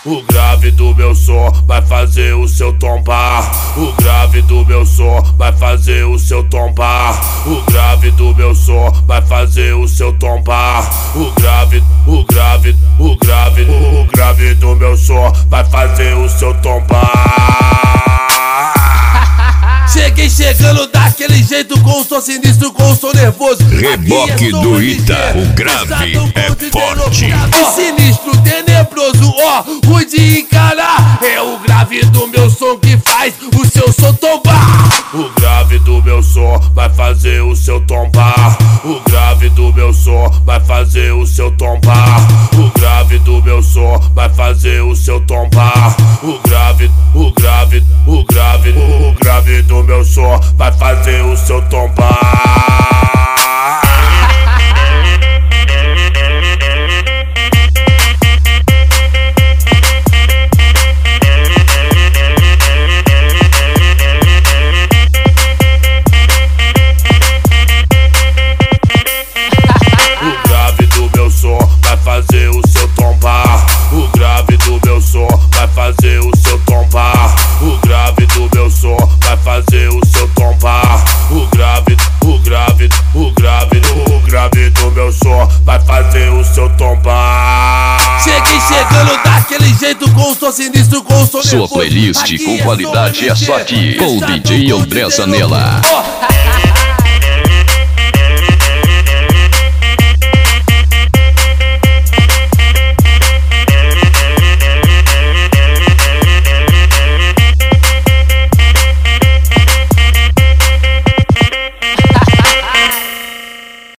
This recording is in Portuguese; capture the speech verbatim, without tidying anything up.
O grave do meu som vai fazer o seu tombar. O grave do meu som vai fazer o seu tombar. O grave do meu som vai fazer o seu tombar. O grave, o grave, o grave, o grave do meu som vai fazer o seu tombar. Cheguei chegando daquele jeito, com o som sinistro, com o som nervoso. Reboque é do Ita, o grave é forte. O sinistro, tenebroso, ó, oh, ruim de encarar. É o grave do meu som que faz o seu som tombar. O grave do meu som vai fazer o seu tombar. O grave do meu som vai fazer o seu tombar. O grave do meu som vai fazer o seu tombar. O grave, o grave, o grave, o grave do meu som vai fazer o seu tombar. O grave do meu som vai fazer o seu tombar. O grave do meu som vai fazer o seu tombar. O grave do meu som vai fazer o seu tombar. O grave, o grave, o grave, o grave do meu som vai fazer o seu tombar. Cheguei chegando daquele jeito, com o som sinistro, com o som nervoso. Sua playlist com qualidade é só aqui, com o D J André Zanella.